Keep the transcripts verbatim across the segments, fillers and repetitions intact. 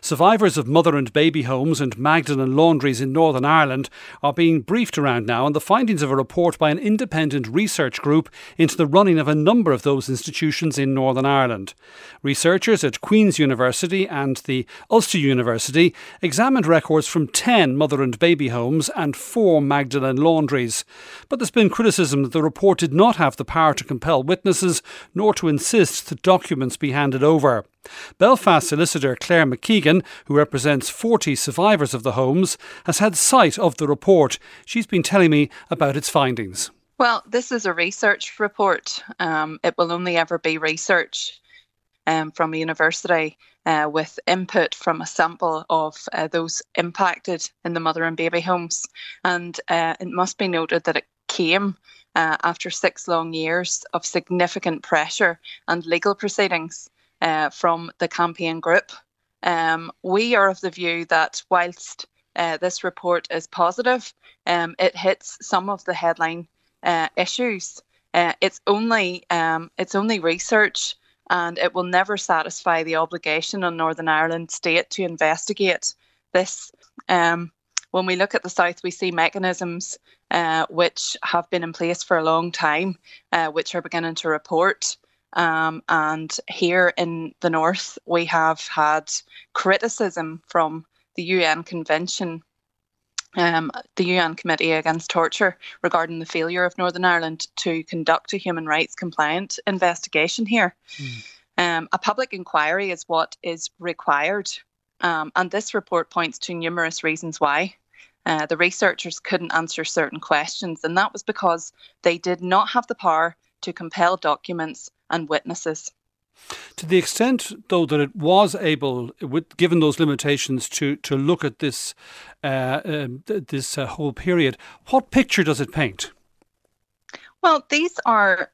Survivors of mother and baby homes and Magdalen laundries in Northern Ireland are being briefed around now on the findings of a report by an independent research group into the running of a number of those institutions in Northern Ireland. Researchers at Queen's University and the Ulster University examined records from ten mother and baby homes and four Magdalen laundries. But there's been criticism that the report did not have the power to compel witnesses nor to insist that documents be handed over. Belfast solicitor Claire McKeegan, who represents forty survivors of the homes, has had sight of the report. She's been telling me about its findings. Well, this is a research report. Um, it will only ever be research um, from a university uh, with input from a sample of uh, those impacted in the mother and baby homes. And uh, it must be noted that it came uh, after six long years of significant pressure and legal proceedings Uh, from the campaign group. Um, we are of the view that whilst uh, this report is positive, um, it hits some of the headline uh, issues. Uh, it's only um, it's only research, and it will never satisfy the obligation on Northern Ireland State to investigate this. Um, when we look at the South, we see mechanisms uh, which have been in place for a long time, uh, which are beginning to report. Um, and here in the North, we have had criticism from the U N Convention, um, the U N Committee Against Torture, regarding the failure of Northern Ireland to conduct a human rights compliant investigation here. Mm. Um, a public inquiry is what is required. Um, and this report points to numerous reasons why. Uh, the researchers couldn't answer certain questions, and that was because they did not have the power to compel documents and witnesses. To the extent, though, that it was able, with, given those limitations, to to look at this uh, uh, this uh, whole period, what picture does it paint? Well, these are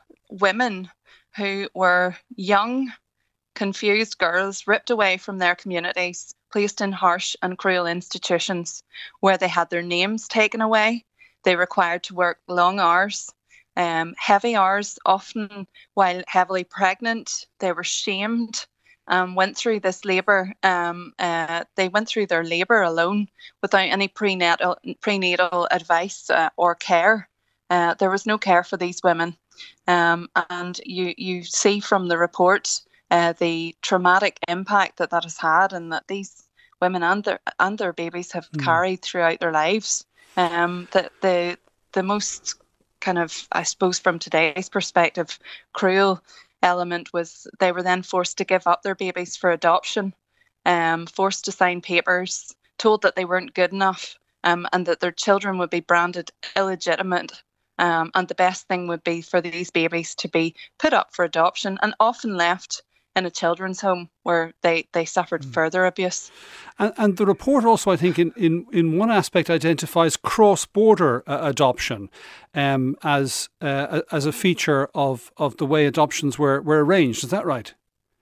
women who were young, confused girls ripped away from their communities, placed in harsh and cruel institutions where they had their names taken away. They were required to work long hours. Um, heavy hours, often while heavily pregnant. They were shamed, um, went through this labour. Um, uh, they went through their labour alone without any prenatal, prenatal advice uh, or care. Uh, there was no care for these women. Um, and you, you see from the report uh, the traumatic impact that that has had, and that these women and their, and their babies have mm. carried throughout their lives. Um, the, the, the most kind of, I suppose from today's perspective, cruel element was they were then forced to give up their babies for adoption, um, forced to sign papers, told that they weren't good enough, um, and that their children would be branded illegitimate. Um, and the best thing would be for these babies to be put up for adoption and often left in a children's home where they, they suffered mm. further abuse. And, and the report also, I think, in, in, in one aspect identifies cross-border uh, adoption um, as uh, as a feature of, of the way adoptions were, were arranged. Is that right?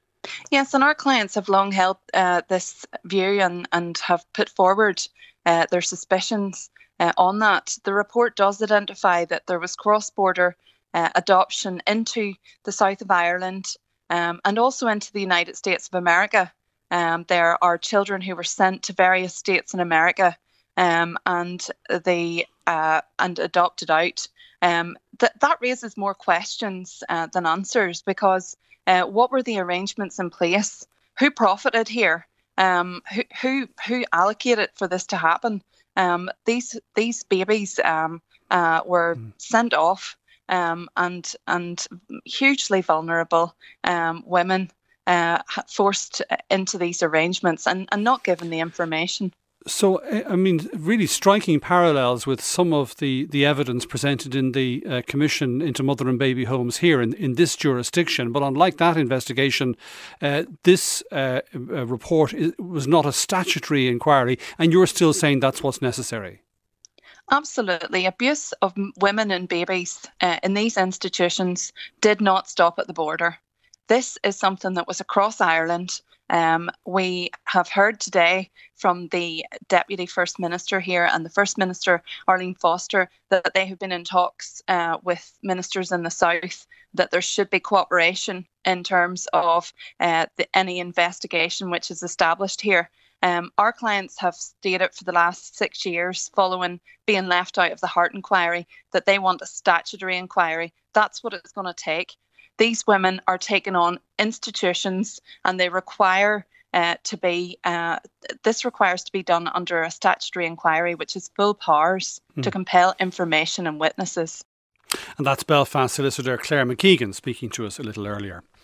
Yes, and our clients have long held uh, this view and, and have put forward uh, their suspicions uh, on that. The report does identify that there was cross-border uh, adoption into the south of Ireland, Um, and also into the United States of America. Um, there are children who were sent to various states in America um, and they uh, and adopted out. Um, th- that raises more questions uh, than answers, because uh, what were the arrangements in place? Who profited here? Um, who, who who allocated for this to happen? Um, these these babies um, uh, were mm. sent off. Um, and and hugely vulnerable um, women uh, forced into these arrangements and, and not given the information. So, I mean, really striking parallels with some of the, the evidence presented in the uh, Commission into Mother and Baby Homes here in, in this jurisdiction. But unlike that investigation, uh, this uh, uh, report is, was not a statutory inquiry, and you're still saying that's what's necessary. Absolutely. Abuse of women and babies uh, in these institutions did not stop at the border. This is something that was across Ireland, Um, we have heard today from the Deputy First Minister here and the First Minister, Arlene Foster, that they have been in talks uh, with ministers in the South, that there should be cooperation in terms of uh, the, any investigation which is established here. Um, our clients have stated for the last six years, following being left out of the Hart inquiry, that they want a statutory inquiry. That's what it's going to take. These women are taking on institutions, and they require uh, to be, uh, this requires to be done under a statutory inquiry, which has full powers mm. to compel information and witnesses. And that's Belfast solicitor Claire McKeegan speaking to us a little earlier.